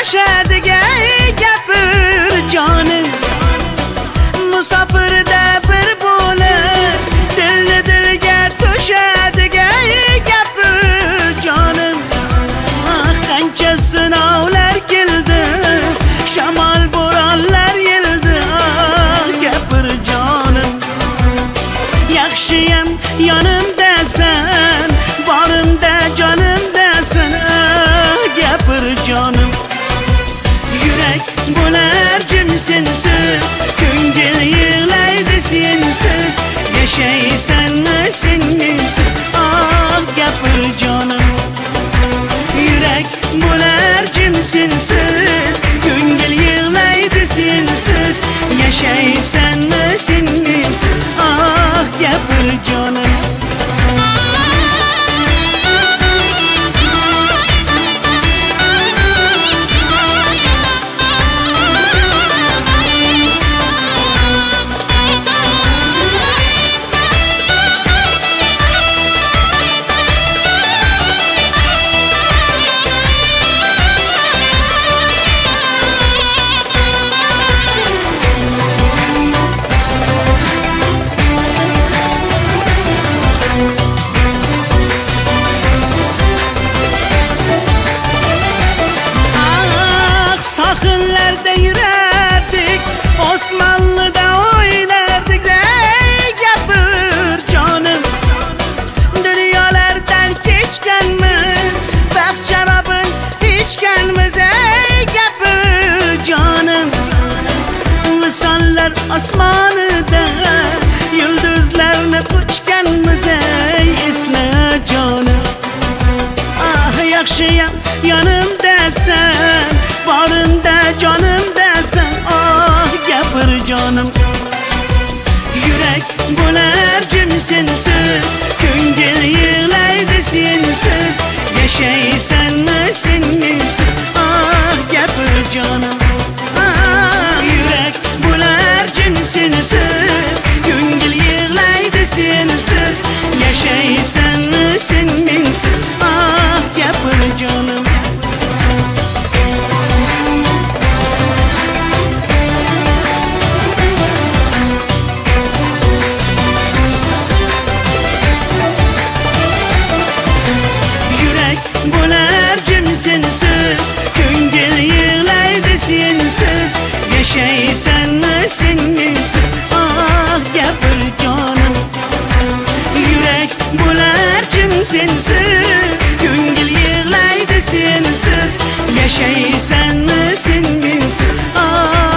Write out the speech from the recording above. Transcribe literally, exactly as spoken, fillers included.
to'shadiga gapir jonim. Musofirda bir bo'lib dilni dilga to'shadiga gapir jonim. Ah, qancha sinovlar keldi, shamol bo'ronlar yeldi, ah, gapir jonim. Yaxshiyam yonimdasan, borimda jonimdasan, ah, gapir jonim. Yurak bo'lar jim sensiz, ko'ngil yig'laydi sensiz. Yashaysanmi sen mensiz, ah, gapir jonim. Yurak bo'lar jim sensiz, ko'ngil yig'laydi sensiz. Yashaysanmi sen mensiz, ah, gapir jonim. Sohillarda yurardik, Osmonlida o'ynardik, ey gapir jonim. Dunyolardan kechganmiz, baxt sharobin ichganmiz, ey gapir jonim. Misonlar osmonida yulduzlarni quchganmiz, ey esna jonim. Ah, yaxshiyam yonimdasan, borimda jonimdasan, ah, gapir jonim. Yurak bo'lar jim sensiz, ko'ngil yig'laydi sensiz. Yashaysanmi sen mensiz, ah, gapir jonim. Ah, yurak bo'lar jim sensiz, ko'ngil yig'laydi sensiz. Yashaysanmi sen mensiz, ah, gapir jonim. Bo'lar jim sensiz, ko'ngil yig'laydi sensiz. Yashaysanmi sen mensiz, ah, gapir jonim. Yurak bo'lar jim sensiz, ko'ngil yig'laydi sensiz. Yashaysanmi sen mensiz, ah